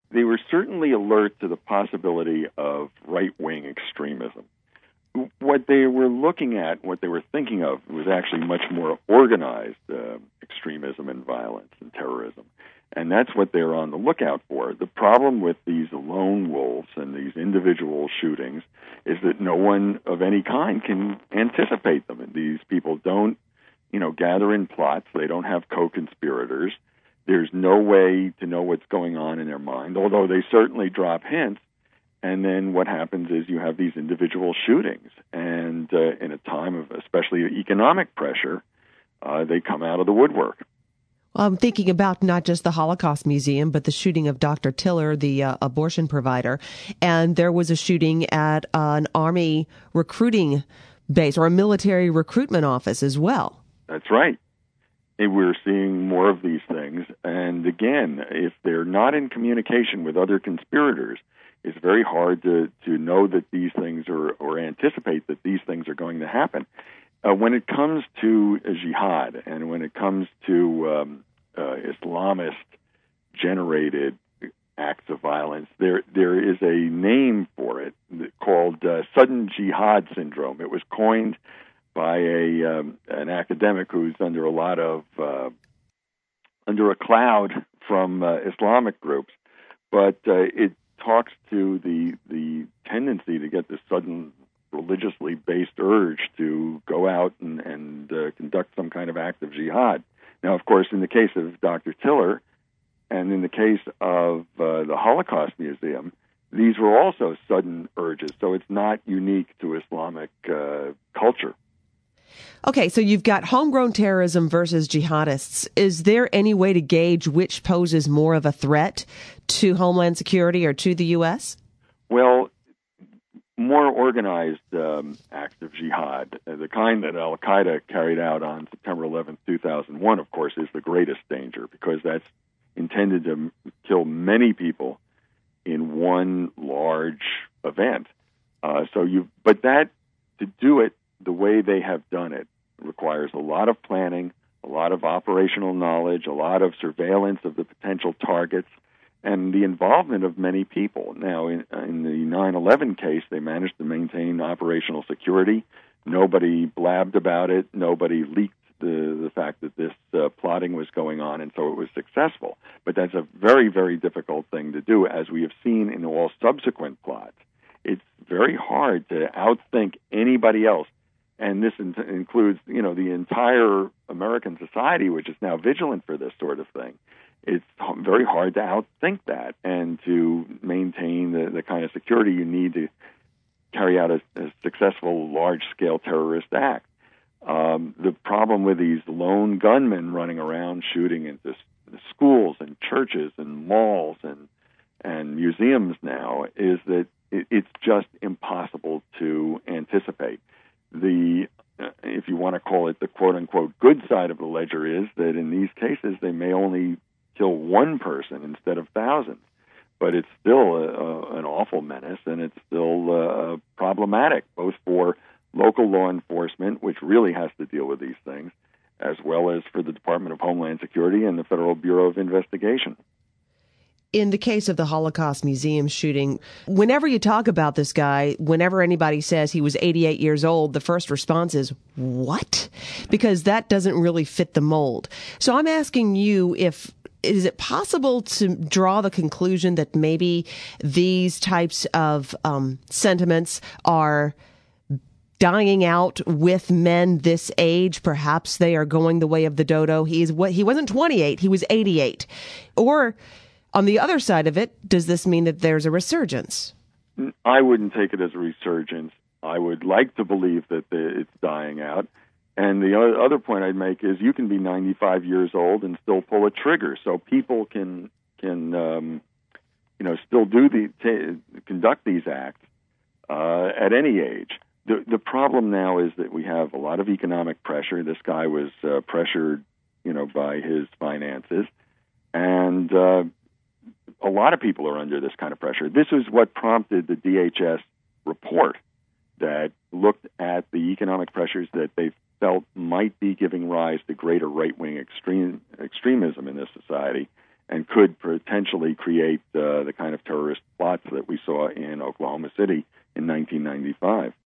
they were certainly alert to the possibility of right-wing extremism. What they were looking at, what they were thinking of, was actually much more organized extremism and violence and terrorism. And that's what they're on the lookout for. The problem with these lone wolves and these individual shootings is that no one of any kind can anticipate them. And these people don't, gather in plots. They don't have co-conspirators. There's no way to know what's going on in their mind, although they certainly drop hints. And then what happens is you have these individual shootings. And in a time of especially economic pressure, they come out of the woodwork. Well, I'm thinking about not just the Holocaust Museum, but the shooting of Dr. Tiller, the abortion provider. And there was a shooting at an Army recruiting base or a military recruitment office as well. That's right. And we're seeing more of these things. And again, if they're not in communication with other conspirators, it's very hard to know that these things or anticipate that these things are going to happen. When it comes to jihad and when it comes to Islamist-generated acts of violence, there is a name for it called sudden jihad syndrome. It was coined by an academic who's under a cloud from Islamic groups, but it talks to the tendency to get this sudden religiously based urge to go out and conduct some kind of act of jihad. Now, of course, in the case of Dr. Tiller and in the case of the Holocaust Museum, these were also sudden urges, so it's not unique to Islamic culture. Okay, so you've got homegrown terrorism versus jihadists. Is there any way to gauge which poses more of a threat to Homeland Security or to the U.S.? Well, more organized acts of jihad, the kind that al-Qaeda carried out on September 11th, 2001, of course, is the greatest danger because that's intended to kill many people in one large event. But to do it the way they have done it requires a lot of planning, a lot of operational knowledge, a lot of surveillance of the potential targets, and the involvement of many people. Now, in the 9/11 case, they managed to maintain operational security. Nobody blabbed about it. Nobody leaked the fact that this plotting was going on, and so it was successful. But that's a very, very difficult thing to do, as we have seen in all subsequent plots. It's very hard to outthink anybody else, and this includes, the entire American society, which is now vigilant for this sort of thing. It's very hard to outthink that and to maintain the kind of security you need to carry out a successful large-scale terrorist act. The problem with these lone gunmen running around shooting into schools and churches and malls and museums now is that it's just impossible to anticipate. If you want to call it the quote-unquote good side of the ledger, is that in these cases they may only kill one person instead of thousands. But it's still an awful menace, and it's still problematic, both for local law enforcement, which really has to deal with these things, as well as for the Department of Homeland Security and the Federal Bureau of Investigation. In the case of the Holocaust Museum shooting, whenever you talk about this guy, whenever anybody says he was 88 years old, the first response is, what? Because that doesn't really fit the mold. So I'm asking you, is it possible to draw the conclusion that maybe these types of sentiments are dying out with men this age? Perhaps they are going the way of the dodo. He wasn't 28, he was 88. Or on the other side of it, does this mean that there's a resurgence? I wouldn't take it as a resurgence. I would like to believe that it's dying out. And the other point I'd make is you can be 95 years old and still pull a trigger. So people can still conduct these acts at any age. The problem now is that we have a lot of economic pressure. This guy was pressured, by his finances, and a lot of people are under this kind of pressure. This is what prompted the DHS report that looked at the economic pressures that they felt might be giving rise to greater right-wing extremism in this society, and could potentially create the kind of terrorist plots that we saw in Oklahoma City in 1995.